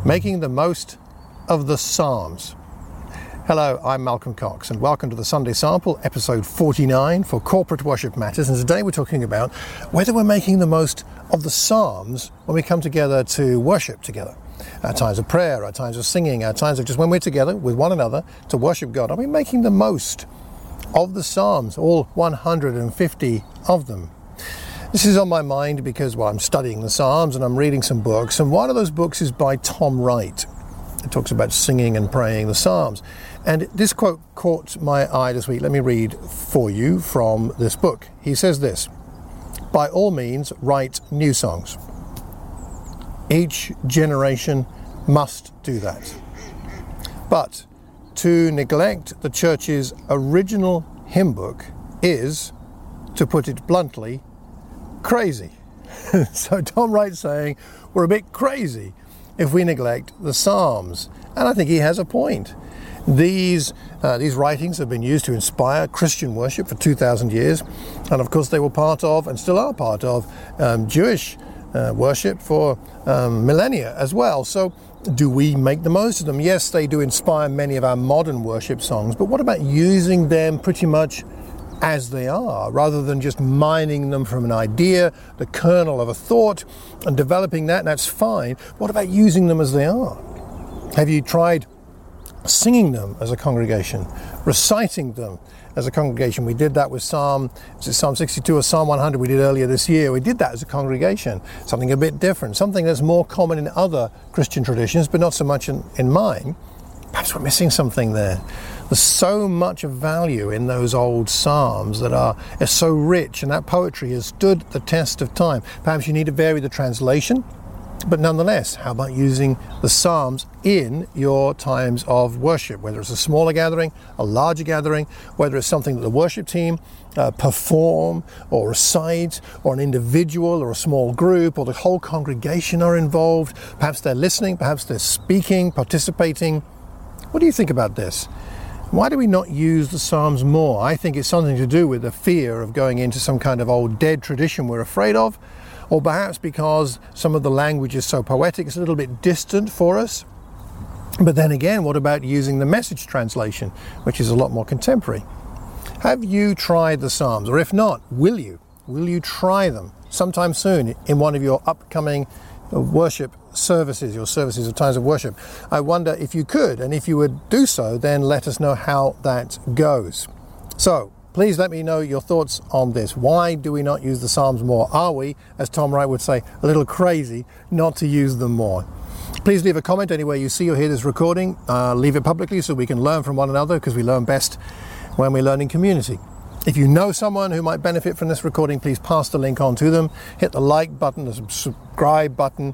making the most of the Psalms. Hello, I'm Malcolm Cox and welcome to the Sunday Sample, episode 49 for Corporate Worship Matters. And today we're talking about whether we're making the most of the Psalms when we come together to worship together. Our times of prayer, our times of singing, our times of just when we're together with one another to worship God. Are we making the most of the Psalms, all 150 of them? This is on my mind because, I'm studying the Psalms and I'm reading some books, and one of those books is by Tom Wright. It talks about singing and praying the Psalms. And this quote caught my eye this week. Let me read for you from this book. He says this: "By all means, write new songs. Each generation must do that. But to neglect the church's original hymn book is, to put it bluntly, crazy." So Tom Wright's saying we're a bit crazy if we neglect the Psalms. And I think he has a point. These writings have been used to inspire Christian worship for 2,000 years. And of course they were part of, and still are part of, Jewish worship for millennia as well. So do we make the most of them? Yes, they do inspire many of our modern worship songs, but what about using them pretty much as they are, rather than just mining them from an idea, the kernel of a thought, and developing that, and that's fine. What about using them as they are? Have you tried singing them as a congregation, reciting them as a congregation? We did that with Psalm 62 or Psalm 100 we did earlier this year. We did that as a congregation, something a bit different, something that's more common in other Christian traditions, but not so much in mine. Perhaps we're missing something there. There's so much of value in those old Psalms that are so rich, and that poetry has stood the test of time. Perhaps you need to vary the translation, but nonetheless, how about using the Psalms in your times of worship, whether it's a smaller gathering, a larger gathering, whether it's something that the worship team perform or recite, or an individual or a small group or the whole congregation are involved. Perhaps they're listening, perhaps they're speaking, participating. What do you think about this? Why do we not use the Psalms more? I think it's something to do with the fear of going into some kind of old dead tradition we're afraid of, or perhaps because some of the language is so poetic, it's a little bit distant for us. But then again, what about using the Message translation, which is a lot more contemporary? Have you tried the Psalms? Or if not, will you? Will you try them sometime soon in one of your upcoming worship services, your services of times of worship? I wonder if you could, and if you would do so, then let us know how that goes. So please let me know your thoughts on this. Why do we not use the Psalms more? Are we, as Tom Wright would say, a little crazy not to use them more? Please leave a comment anywhere you see or hear this recording. Leave it publicly so we can learn from one another, because we learn best when we learn in community. If you know someone who might benefit from this recording, please pass the link on to them. Hit the like button, the subscribe button,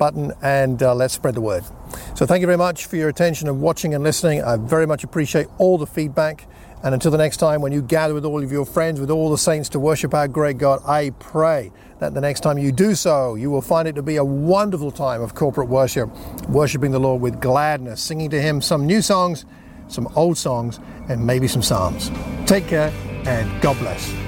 and let's spread the word. So thank you very much for your attention and watching and listening. I very much appreciate all the feedback. And until the next time, when you gather with all of your friends, with all the saints to worship our great God, I pray that the next time you do so, you will find it to be a wonderful time of corporate worship, worshiping the Lord with gladness, singing to Him some new songs, some old songs, and maybe some Psalms. Take care, and God bless.